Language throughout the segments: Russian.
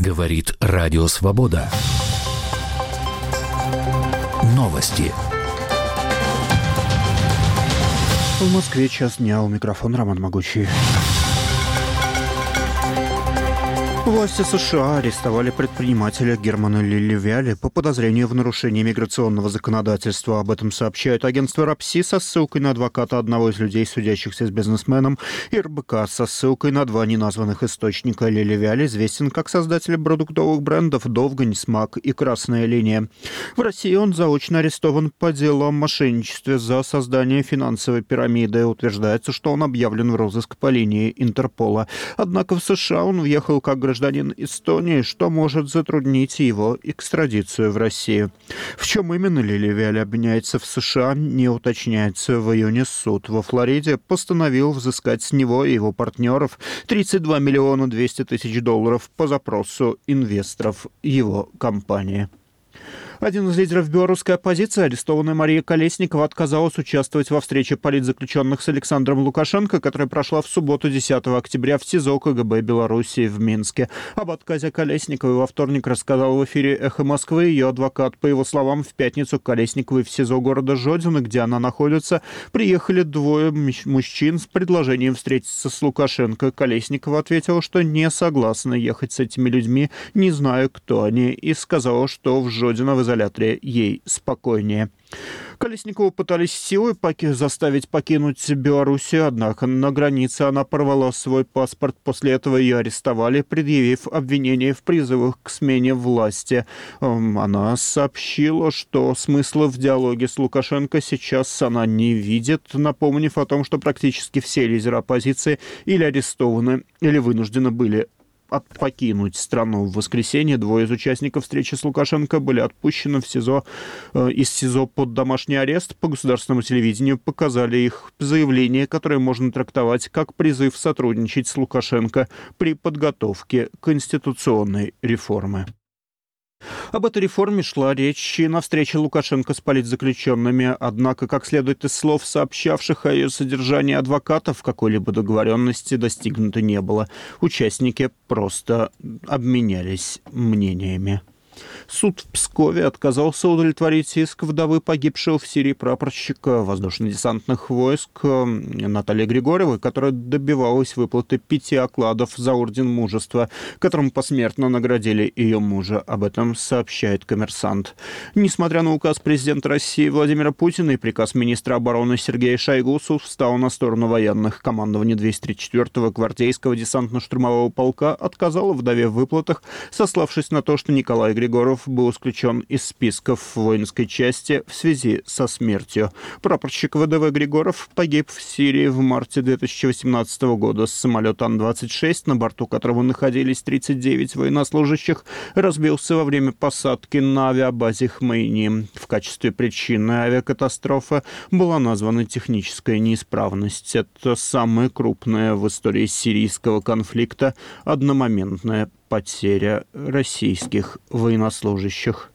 Говорит Радио Свобода. Новости. В Москве час дня. У микрофона Роман Могучий. Власти США арестовали предпринимателя Германа Лилли-Виалли по подозрению в нарушении миграционного законодательства. Об этом сообщает агентство РАПСИ со ссылкой на адвоката одного из людей, судящихся с бизнесменом, и РБК со ссылкой на два неназванных источника. Лилли-Виалли известен как создатель продуктовых брендов «Довгань», «Смак» и «Красная линия». В России он заочно арестован по делу о мошенничестве за создание финансовой пирамиды. Утверждается, что он объявлен в розыск по линии Интерпола. Однако в США он въехал как гражданин Эстонии, что может затруднить его экстрадицию в Россию. В чем именно Лилли-Виалли обвиняется в США, не уточняется. В июне суд во Флориде постановил взыскать с него и его партнеров 32 миллиона 200 тысяч долларов по запросу инвесторов его компании. Один из лидеров белорусской оппозиции, арестованная Мария Колесникова, отказалась участвовать во встрече политзаключенных с Александром Лукашенко, которая прошла в субботу 10 октября в СИЗО КГБ Белоруссии в Минске. Об отказе Колесниковой во вторник рассказал в эфире «Эхо Москвы» ее адвокат. По его словам, в пятницу к Колесниковой в СИЗО города Жодино, где она находится, приехали двое мужчин с предложением встретиться с Лукашенко. Колесникова ответила, что не согласна ехать с этими людьми, не зная, кто они, и сказала, что в Жодино в изоляторе ей спокойнее. Колесникову пытались силой заставить покинуть Белоруссию, однако на границе она порвала свой паспорт. После этого ее арестовали, предъявив обвинение в призывах к смене власти. Она сообщила, что смысла в диалоге с Лукашенко сейчас она не видит, напомнив о том, что практически все лидеры оппозиции или арестованы, или вынуждены были покинуть страну. В воскресенье двое из участников встречи с Лукашенко были отпущены из СИЗО под домашний арест. По государственному телевидению показали их заявление, которое можно трактовать как призыв сотрудничать с Лукашенко при подготовке конституционной реформы. Об этой реформе шла речь и на встрече Лукашенко с политзаключенными. Однако, как следует из слов сообщавших о ее содержании адвокатов, какой-либо договоренности достигнуто не было. Участники просто обменялись мнениями. Суд в Пскове отказался удовлетворить иск вдовы погибшего в Сирии прапорщика воздушно-десантных войск Натальи Григорьевой, которая добивалась выплаты 5 окладов за орден мужества, которым посмертно наградили ее мужа. Об этом сообщает «Коммерсант». Несмотря на указ президента России Владимира Путина и приказ министра обороны Сергея Шойгу, суд встал на сторону военных. Командование 234-го гвардейского десантно-штурмового полка отказало вдове в выплатах, сославшись на то, что Николай Григорьев был исключен из списков воинской части в связи со смертью. Прапорщик ВДВ Григорьев погиб в Сирии в марте 2018 года. Самолет Ан-26, на борту которого находились 39 военнослужащих, разбился во время посадки на авиабазе Хмейни. В качестве причины авиакатастрофы была названа техническая неисправность. Это самая крупная в истории сирийского конфликта одномоментная потеря российских военнослужащих.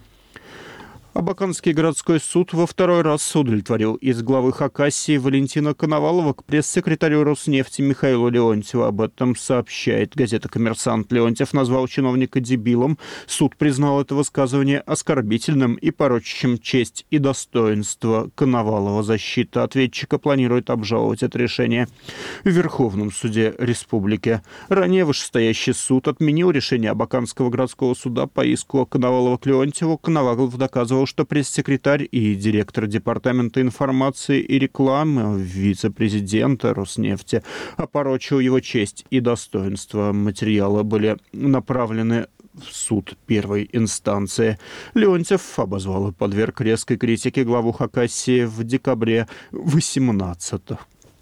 Абаканский городской суд во второй раз удовлетворил иск главы Хакасии Валентина Коновалова к пресс-секретарю Роснефти Михаилу Леонтьеву. Об этом сообщает газета «Коммерсант». Леонтьев назвал чиновника дебилом. Суд признал это высказывание оскорбительным и порочащим честь и достоинство Коновалова. Защита ответчика планирует обжаловать это решение в Верховном суде республики. Ранее вышестоящий суд отменил решение Абаканского городского суда по иску Коновалова к Леонтьеву. Коновалов доказывал, что пресс-секретарь и директор департамента информации и рекламы вице-президента Роснефти опорочил его честь и достоинство. Материалы были направлены в суд первой инстанции. Леонтьев обозвал и подверг резкой критике главу Хакасии в декабре 2018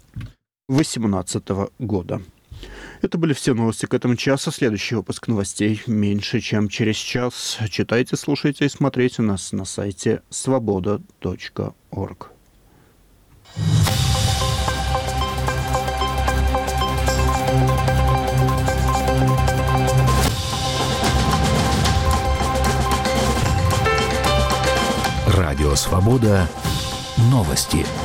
года. Это были все новости к этому часу. Следующий выпуск новостей меньше, чем через час. Читайте, слушайте и смотрите нас на сайте svoboda.org. Радио «Свобода». Новости.